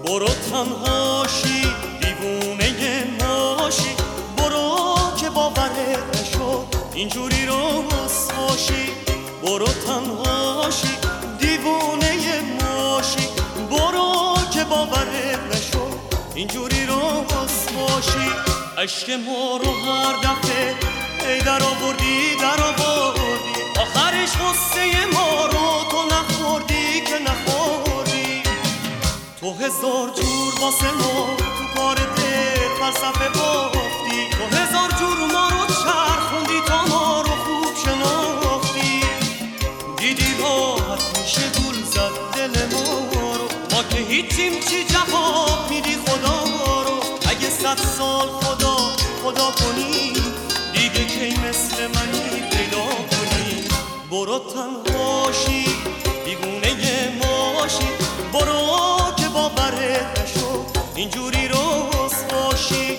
برو تنهاشی دیوونه ماشی، برو که باورت نشد اینجوری رسواشی. برو تنهاشی دیوونه ماشی، برو که باورت نشد اینجوری رسواشی. عشق ما رو هر دفعه ای در آوردی در آوردی، آخرش غصه ما رو تو نخوردی که نخوردی. تو هزار جور واسه ما تو کار دل فلسفه بافتی، تو هزار جور ما رو چرخوندی تا ما رو خوب شناختی. دیدی راحت میشه گول زد دل ما رو، ما که هیچیم چی جواب میدی خدا رو. اگه 100 سال خدا کنی دیگه کی مثل منی پیدا کنی. برو تنهاشی دیوونه ماشی، برو که باورت نشد اینجوری رسواشی.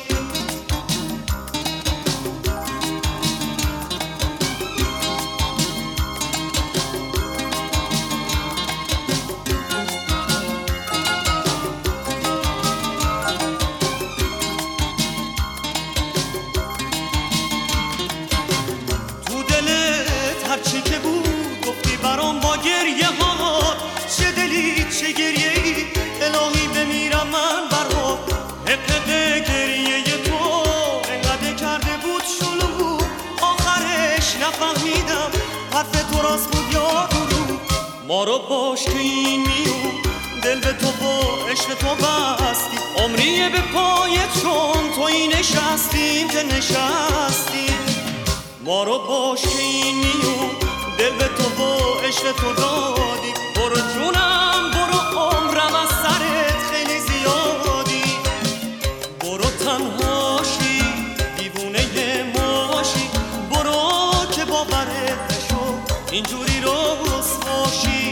هرچی که بود گفتی برام با گریه ها، چه دلی چه گریه ای الهی بمیرم من برات. حقق گریه تو انقدر کرده بود شلو، آخرش نفهمیدم حرف تو راست بود یا دروغ. ما رو باش که این میون دل به تو با عشق تو بستی، عمریه به پایت چون توی نشستیم که نشستیم. ما رو باش که این میون دل به تو با عشق تو دادی. برو جونم برو عمرم از سرت خیلی زیادی. برو تنهاشی دیوونه ماشی، برو که باورت نشد اینجوری رسواشی.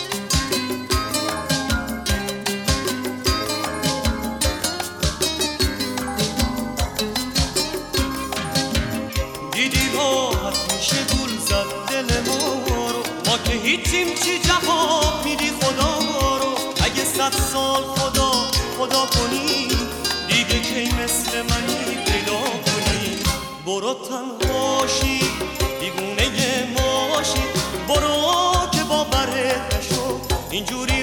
دیدی راحت میشه گول زد دل ما رو، ما که هیچیم چی جواب میدی خدا رو. اگه 100 سال خدا کنی دیگه کی مثل منی پیدا کنی. برو تنهاشی دیوونه ماشی، برو که باورت نشد اینجوری